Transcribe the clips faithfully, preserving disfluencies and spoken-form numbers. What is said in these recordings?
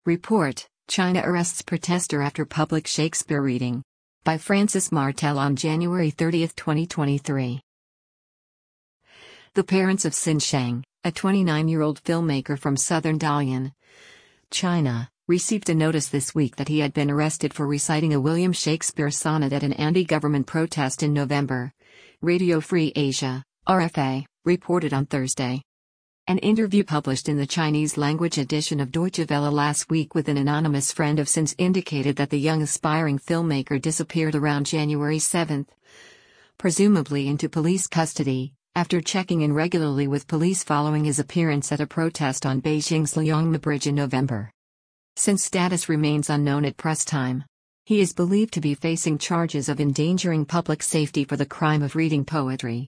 Report: China arrests protester after public Shakespeare reading. By Francis Martel on January thirtieth, twenty twenty-three. The parents of Xin Shang, a twenty-nine-year-old filmmaker from southern Dalian, China, received a notice this week that he had been arrested for reciting a William Shakespeare sonnet at an anti-government protest in November. Radio Free Asia, R F A, reported on Thursday. An interview published in the Chinese-language edition of Deutsche Welle last week with an anonymous friend of Xin's indicated that the young aspiring filmmaker disappeared around January seventh, presumably into police custody, after checking in regularly with police following his appearance at a protest on Beijing's Liangme Bridge in November. Xin's status remains unknown at press time. He is believed to be facing charges of endangering public safety for the crime of reading poetry.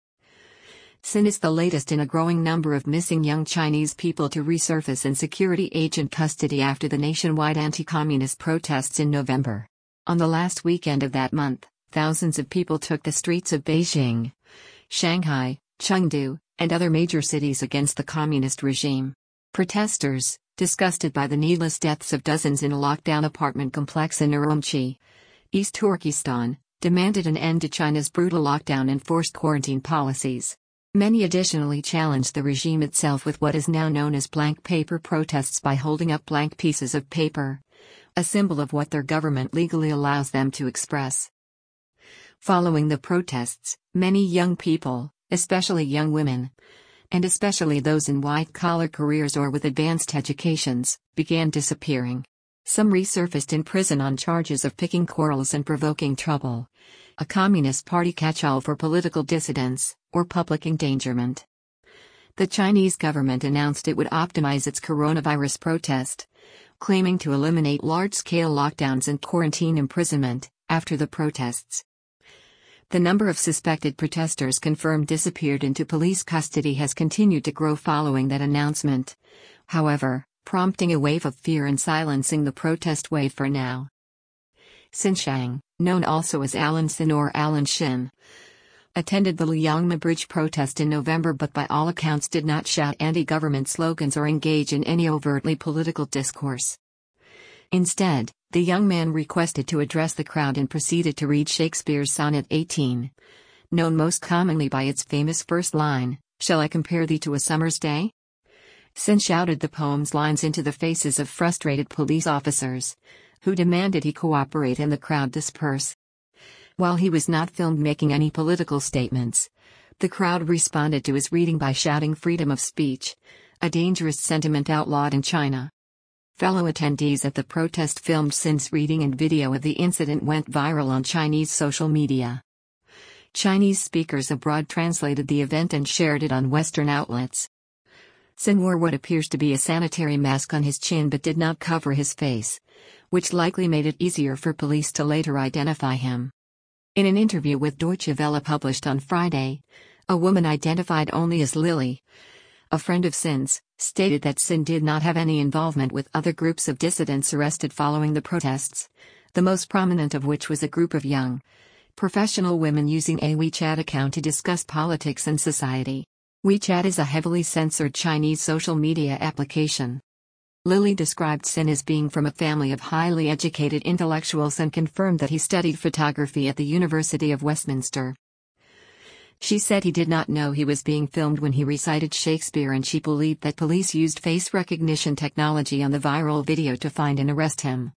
Xin is the latest in a growing number of missing young Chinese people to resurface in security agent custody after the nationwide anti-communist protests in November. On the last weekend of that month, thousands of people took the streets of Beijing, Shanghai, Chengdu, and other major cities against the communist regime. Protesters, disgusted by the needless deaths of dozens in a lockdown apartment complex in Urumqi, East Turkestan, demanded an end to China's brutal lockdown and forced quarantine policies. Many additionally challenged the regime itself with what is now known as blank paper protests by holding up blank pieces of paper, a symbol of what their government legally allows them to express. Following the protests, many young people, especially young women, and especially those in white-collar careers or with advanced educations, began disappearing. Some resurfaced in prison on charges of picking quarrels and provoking trouble, a Communist Party catch-all for political dissidents, or public endangerment. The Chinese government announced it would optimize its coronavirus protest, claiming to eliminate large-scale lockdowns and quarantine imprisonment after the protests. The number of suspected protesters confirmed disappeared into police custody has continued to grow following that announcement, however, prompting a wave of fear and silencing the protest wave for now. Xin Shang, known also as Alan Xin or Alan Shin, attended the Liangme Bridge protest in November but by all accounts did not shout anti-government slogans or engage in any overtly political discourse. Instead, the young man requested to address the crowd and proceeded to read Shakespeare's Sonnet eighteen, known most commonly by its famous first line, "Shall I compare thee to a summer's day?" Xin shouted the poem's lines into the faces of frustrated police officers, who demanded he cooperate and the crowd disperse. While he was not filmed making any political statements, the crowd responded to his reading by shouting freedom of speech, a dangerous sentiment outlawed in China. Fellow attendees at the protest filmed Xin's reading and video of the incident went viral on Chinese social media. Chinese speakers abroad translated the event and shared it on Western outlets. Xin wore what appears to be a sanitary mask on his chin but did not cover his face, which likely made it easier for police to later identify him. In an interview with Deutsche Welle published on Friday, a woman identified only as Lily, a friend of Xin's, stated that Xin did not have any involvement with other groups of dissidents arrested following the protests, the most prominent of which was a group of young, professional women using a WeChat account to discuss politics and society. WeChat is a heavily censored Chinese social media application. Lily described Xin as being from a family of highly educated intellectuals and confirmed that he studied photography at the University of Westminster. She said he did not know he was being filmed when he recited Shakespeare and she believed that police used face recognition technology on the viral video to find and arrest him.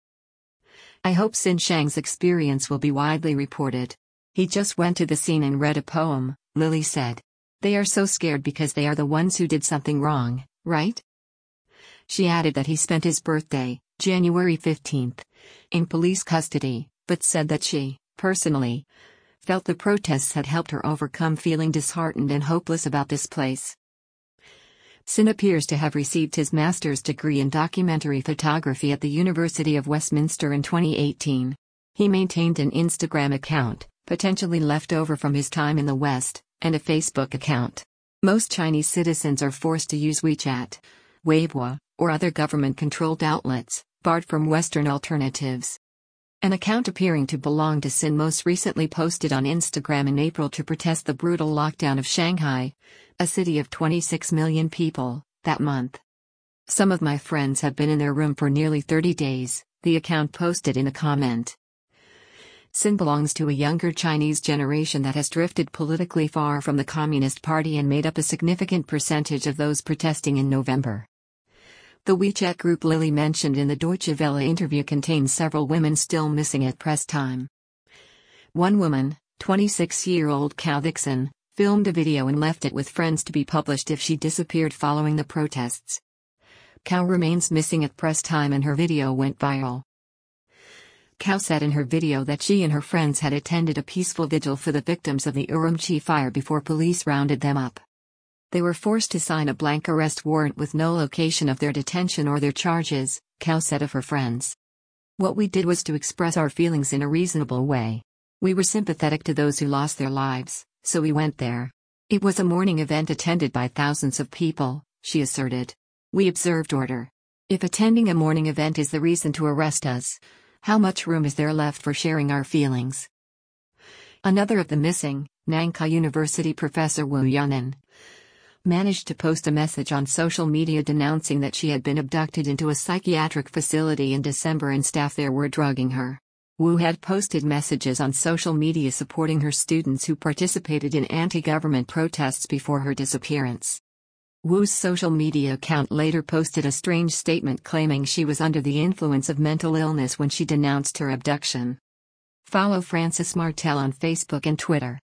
"I hope Xin Shang's experience will be widely reported. He just went to the scene and read a poem," Lily said. "They are so scared because they are the ones who did something wrong, right?" She added that he spent his birthday, January fifteenth, in police custody, but said that she, personally, felt the protests had helped her overcome feeling disheartened and hopeless about this place. Xin appears to have received his master's degree in documentary photography at the University of Westminster in twenty eighteen. He maintained an Instagram account, potentially left over from his time in the West, and a Facebook account. Most Chinese citizens are forced to use WeChat, Weibo, or other government-controlled outlets, barred from Western alternatives. An account appearing to belong to Xin most recently posted on Instagram in April to protest the brutal lockdown of Shanghai, a city of twenty-six million people, that month. Some of my friends have been in their room for nearly thirty days, the account posted in a comment. Sin belongs to a younger Chinese generation that has drifted politically far from the Communist Party and made up a significant percentage of those protesting in November. The WeChat group Lily mentioned in the Deutsche Welle interview contains several women still missing at press time. One woman, twenty-six-year-old Cao Dixon, filmed a video and left it with friends to be published if she disappeared following the protests. Cao remains missing at press time and her video went viral. Cao said in her video that she and her friends had attended a peaceful vigil for the victims of the Urumqi fire before police rounded them up. They were forced to sign a blank arrest warrant with no location of their detention or their charges, Cao said of her friends. What we did was to express our feelings in a reasonable way. We were sympathetic to those who lost their lives, so we went there. It was a morning event attended by thousands of people, she asserted. We observed order. If attending a morning event is the reason to arrest us, how much room is there left for sharing our feelings? Another of the missing, Nankai University professor Wu Yunan, managed to post a message on social media denouncing that she had been abducted into a psychiatric facility in December and staff there were drugging her. Wu had posted messages on social media supporting her students who participated in anti-government protests before her disappearance. Wu's social media account later posted a strange statement claiming she was under the influence of mental illness when she denounced her abduction. Follow Frances Martel on Facebook and Twitter.